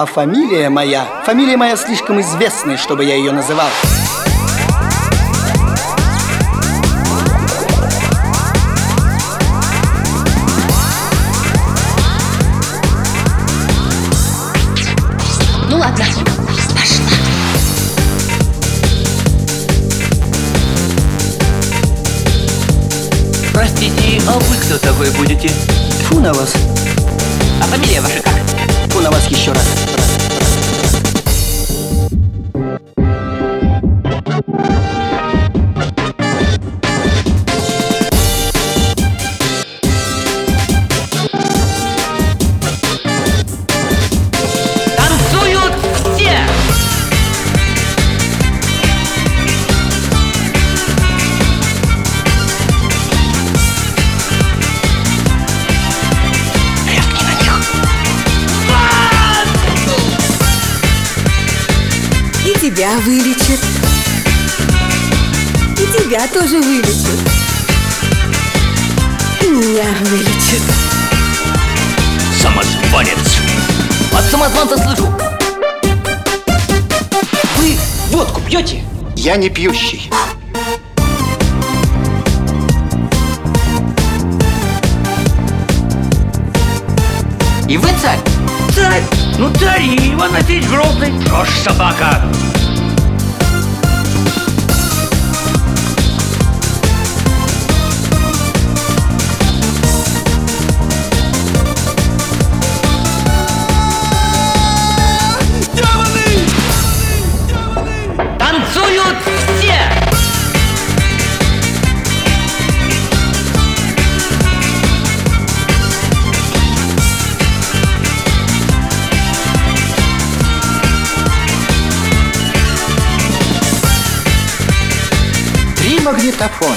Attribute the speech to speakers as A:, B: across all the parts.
A: А фамилия моя слишком известная, чтобы я ее называл.
B: Ну ладно, пошла.
C: Простите, а вы кто такой будете?
A: Тьфу на вас.
C: А фамилия ваша как?
A: Тьфу на вас еще раз.
C: Танцуют все!
A: Рявкни на них.
D: И тебя вылечит. И тебя тоже вылечит. И меня вылечит.
C: Самозванец! От самозванца слышу! Вы водку пьете?
A: Я не пьющий.
C: И вы царь? Царь! Ну царь Иван Васильевич Грозный! Что ж, собака! Танцуют все!
E: Три магнитофона,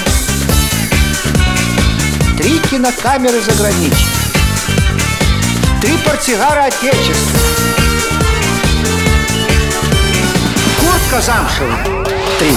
E: 3 кинокамеры заграничных, 3 портсигара отечества, куртка замшевая, 3.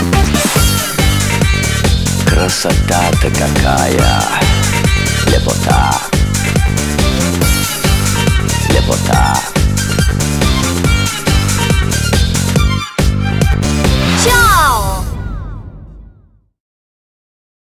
C: Красота-то какая! Лепота!